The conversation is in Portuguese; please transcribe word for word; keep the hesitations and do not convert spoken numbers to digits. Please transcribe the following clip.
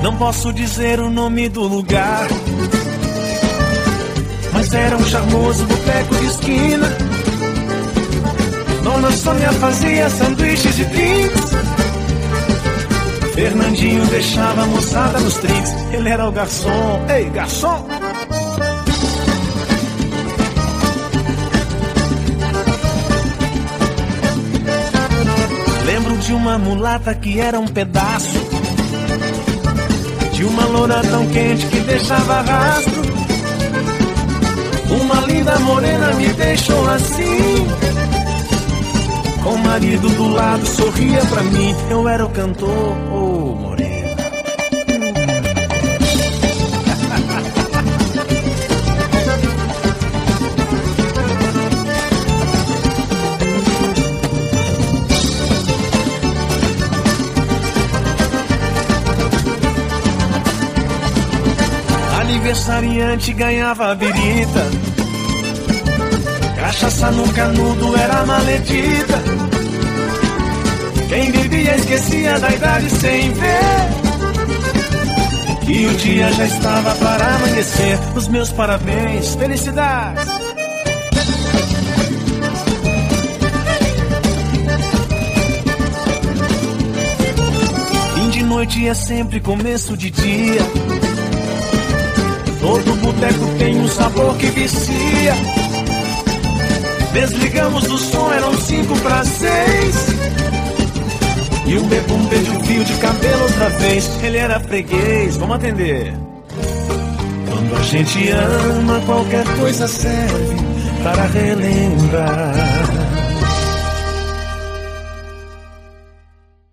Não posso dizer o nome do lugar, mas era um charmoso boteco de esquina. Dona Sônia fazia sanduíches e drinks, Fernandinho deixava a moçada nos trinks. Ele era o garçom. Ei, garçom! Lembro de uma mulata que era um pedaço, de uma loura tão quente que deixava rastro. Uma linda morena me deixou assim, com o marido do lado sorria pra mim. Eu era o cantor, oh morena. Aniversariante ganhava a birita, cachaça no canudo era maledita. Quem bebia esquecia da idade sem ver, e o dia já estava para amanhecer. Os meus parabéns, felicidades. Fim de noite é sempre começo de dia, todo boteco tem um sabor que vicia. Desligamos do som, eram cinco para seis, e um bebum beija o fio de cabelo outra vez. Ele era freguês, vamos atender. Quando a gente ama, qualquer coisa serve para relembrar.